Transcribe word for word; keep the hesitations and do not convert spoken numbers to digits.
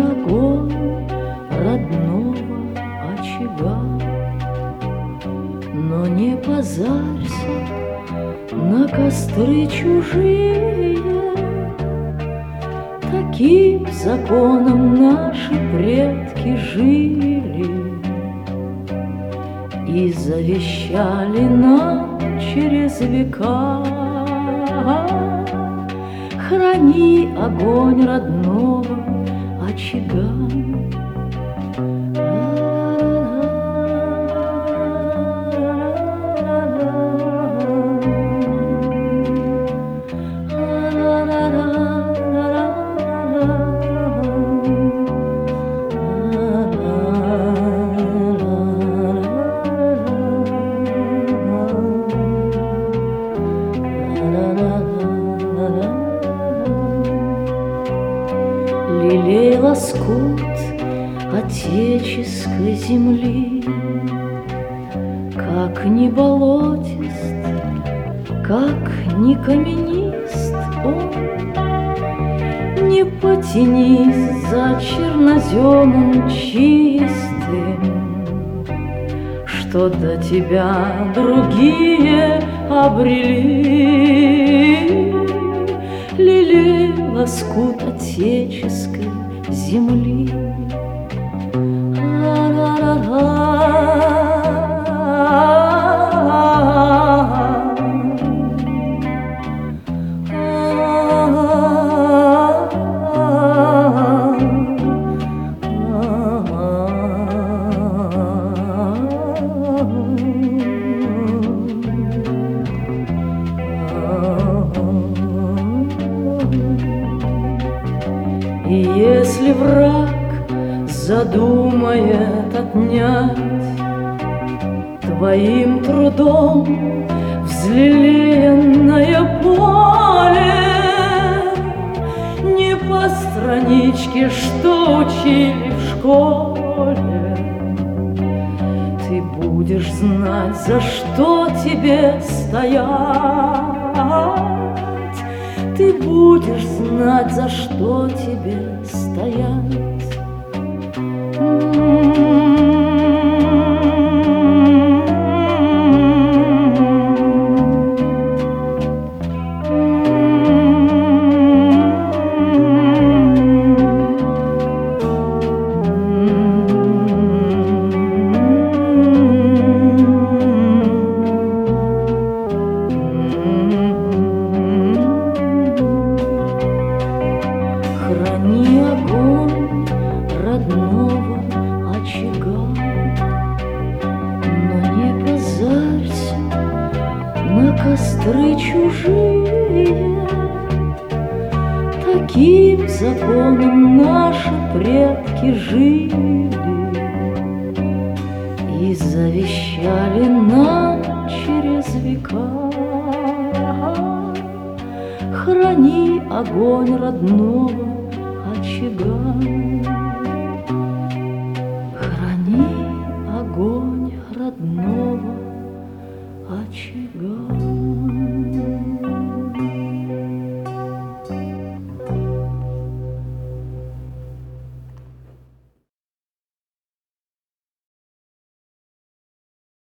огонь родного очага, но не позарься на костры чужие. Таким законом наши предки жили и завещали нам через века. Храни огонь родного очага. Лелей лоскут отеческой земли, как ни болотист, как ни каменист он, не потянись за черноземом чистым, что до тебя другие обрели. Лелей лоскут отеческой земли. И если враг задумает отнять твоим трудом взлеленное поле, не по страничке, что учили в школе, ты будешь знать, за что тебе стоять. Ты будешь знать, за что тебе стоять. Храни огонь родного очага, но не позарься на костры чужие. Таким законом наши предки жили и завещали нам через века. Храни огонь родного очага. Храни огонь родного очага.